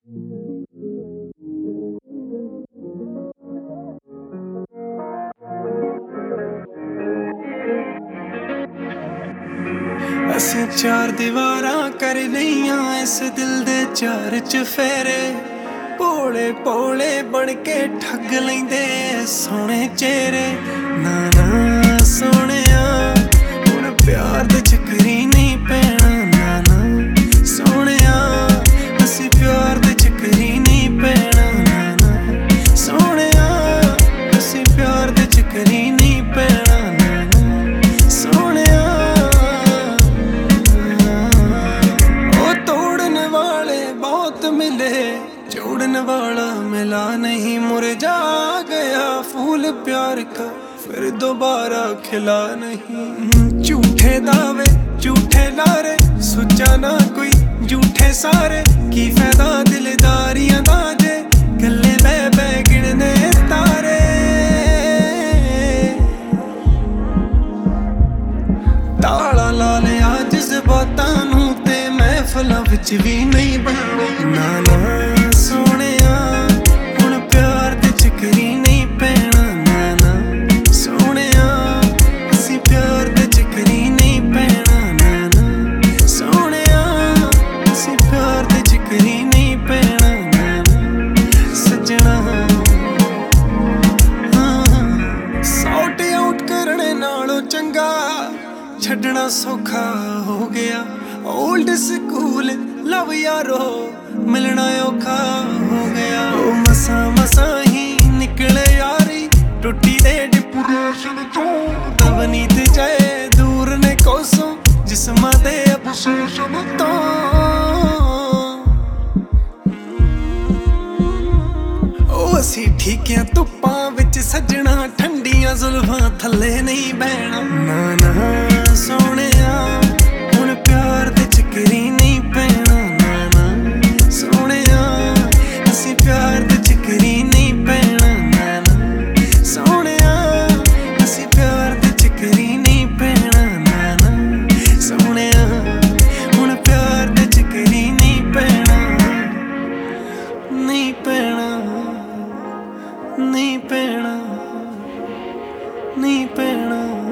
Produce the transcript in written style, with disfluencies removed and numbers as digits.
ਅਸੀਂ ਚਾਰ ਦੀਵਾਰਾਂ ਕਰ ਲਈਆਂ ਇਸ ਦਿਲ ਦੇ ਚਾਰ ਚੁਫੇਰੇ। ਭੋਲੇ ਭੋਲੇ ਬਣ ਕੇ ਠੱਗ ਲੈਂਦੇ ਸੋਹਣੇ ਚਿਹਰੇ। ਨਾ ਨਾ ਸੋਹਣਿਆ ਹੁਣ ਪਿਆਰ ਦੇ ਚੱਕਰੀ ਨਹੀਂ ਪੈਣਾ। ਨਾ ਨਾ ਸੋਹਣਿਆ ਅਸੀਂ ਪਿਆਰ ਦੇ ਚੱਕਰੀ ਨਹੀਂ ਪੈਣਾ। ਨਾ ਨਾ ਸੋਹਣਿਆ ਅਸੀਂ ਪਿਆਰ ਦੇ ਚੱਕਰੀ ਨਹੀਂ ਪੈਣਾ। ਨਾ ਨਾ ਸੋਹਣਿਆ बहुत मिले जोड़ने वाला मिला नहीं। मुरझा गया फूल प्यार का फिर दोबारा खिला नहीं। झूठे दावे झूठे लारे सोचा ना कोई झूठे सारे। की फायदा दिलदारियां दा जे गल्ले बह बह गिनने तारे। ताला ला लिया जज्बातां नूं ते महफिलां विच भी नहीं बनना। ना ना सोहणिया हुण प्यार दे चक्करी नहीं पैना। ना ना सोहणिया असीं प्यार दे चक्करी नहीं पैना। ना ना सोहणिया असीं प्यार दे चक्करी नहीं पैना। ना ना सज्जणा सॉर्ट आउट करने नालों चंगा छड्डना सौखा हो गया। ओल्ड स्कूल लव यारो मिलना औखा हो गया। ओ मसा मसा ही निकले यारी टुटी दे डिप्रेशन तो। तवनीत जाए दूर ने कोसों जिस्मां दे अबसेशन तो। ओ असी ठीकियां धुप्पां विच सजना ठंडियां जुल्फां थल्ले नहीं बहना। ना ना सोहणिया हुण प्यार दे चक्करी नहीं पैना। ना ना सोहणिया असीं प्यार दे चक्करी नहीं पैना। ना ना सोहणिया असीं प्यार दे चक्करी नहीं पैना। ना ना सोहणिया हुण प्यार दे चक्करी नहीं पैना। नहीं पैना नहीं पैना नहीं पैना।